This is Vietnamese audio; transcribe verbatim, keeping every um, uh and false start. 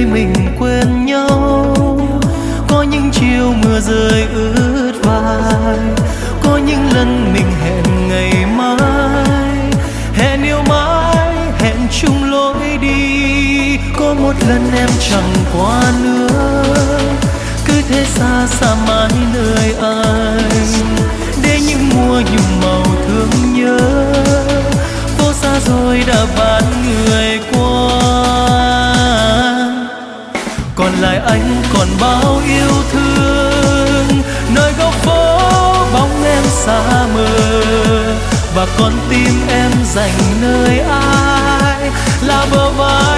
đôi mình quên nhau. Có những chiều mưa rơi ướt vai, có những lần mình hẹn ngày mai, hẹn yêu mãi, hẹn chung lối đi. Có một lần em chẳng qua nữa, cứ thế xa xa mãi nơi anh, để những mùa nhung màu thương nhớ, phố xa rồi đã vạn người qua. Còn lại anh còn bao yêu thương, nơi góc phố bóng em xa mờ, và con tim em dành nơi ai là bờ vai